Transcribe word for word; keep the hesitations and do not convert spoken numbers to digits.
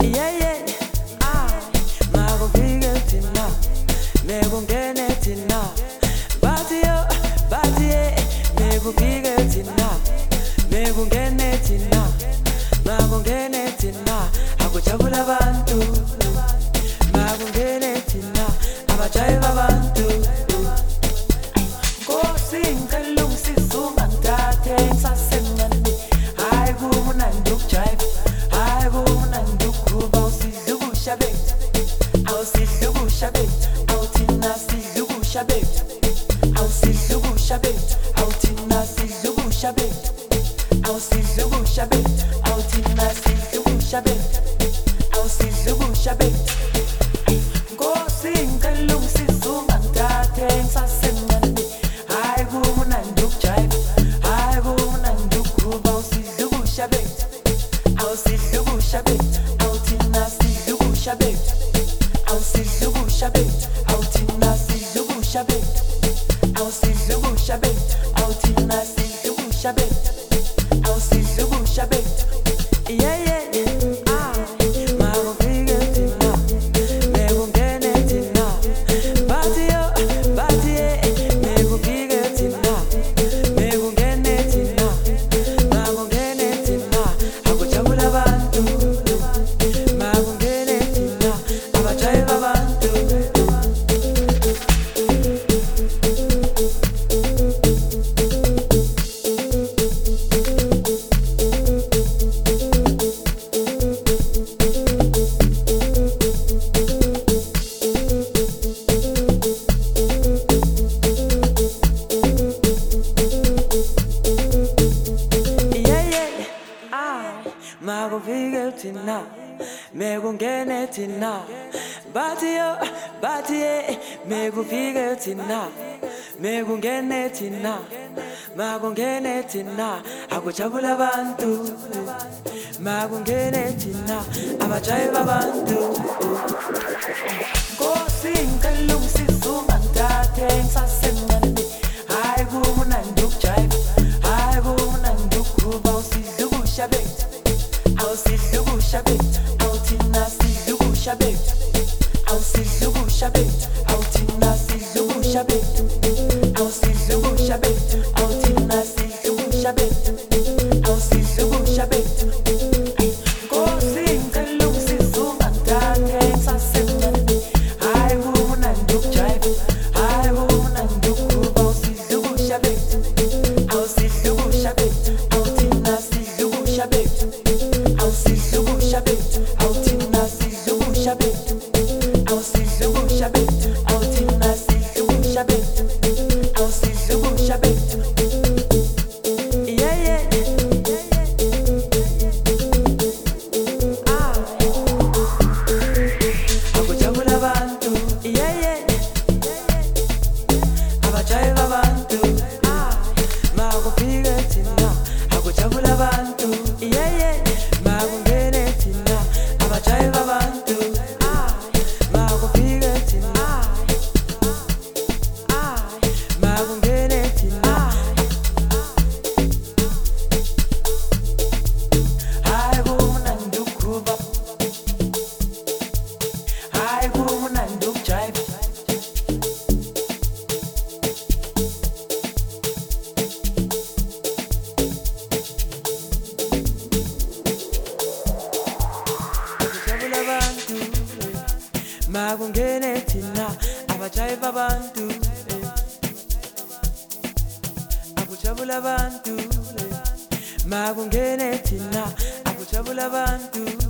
Yeah, yeah. Ah, makufike thina, mekungene thina. Bathi yo, bathi ye, mekufike thina, mekungene thina, makungene thina. Akujabula abantu, makungene thina, abajayiva abantu. Nkosi ngicela ungisize ungangidathe ngisasemncane. Hayi kumnandi ukujayiva, hayi kumnandi ukukhuluma. Awusidle ubusha bethu, awusidle ubusha bethu, awuthina sidle ubusha bethu. Awusidle ubusha bethu, awuthina sidle ubusha bethu. Awusidle ubusha bethu, awuthina sidle ubusha bethu. Awusidle ubusha bethu. Nkosi ngicela ungisize ungangidathe ngisasemncane. Hayi kumnandi ukujayiva, hayi kumnandi ukukhuluma. Awusidle ubusha bethu, awusidle ubusha bethu, awuthina sidle ubusha bethu. Awusidle ubusha bethu, awuthina sidle ubusha bethu. Awusidle ubusha bethu, awuthina sidle ubusha bethu. Awusidle ubusha bethu. Yeah, yeah, yeah. Ah, makufike thina, mekungene thina. Bathi yo, bathi ye, mekufike thina, mekungene thina, makungene thina. Akujabula abantu, makungene thina, abajayiva abantu. Yeah, yeah. Ah, makufike thina, mekungene thina. Bathi yo, bathi ye, mekufike thina, mekungene thina, makungene thina. Akujabula abantu, makungene thina, abajayiva abantu. Nkosi ngicela ungisize ungangidathe ngisasemncane. Hayi kumnandi ukujayiva, hayi kumnandi ukukhuluma. Awusidle ubusha bethu, awusidle ubusha bethu, awuthina sidle ubusha bethu. Awusidle ubusha bethu, awuthina sidle ubusha bethu. Awusidle ubusha bethu, awuthina sidle ubusha bethu. Awusidle ubusha bethu. Nkosi ngicela ungisize ungangidathe ngisasemncane. Hayi kumnandi ukujayiva, hayi kumnandi ukukhuluma. Awusidle ubusha bethu, awusidle ubusha bethu, awuthina sidle ubusha bethu. Awusidle ubusha bethu, awuthina sidle ubusha bethu. Awusidle ubusha bethu, awuthina sidle ubusha bethu. Awusidle ubusha bethu. Yeah, yeah. Ah, akujabula abantu. Yeah, yeah. Abajayiva abantu. Ah, makufike thina, akujabula abantu. Yeah, yeah. Makungene thina, abajayiva abantu. Ah, makufike thina. Ah, makungene thina. Hayi kumnandi ukukhuluma, hayi kumnandi ukujayiva. Akujabula abantu, makungene thina, abajayiva abantu. Akujabula abantu, makungene thina, akujabula abantu.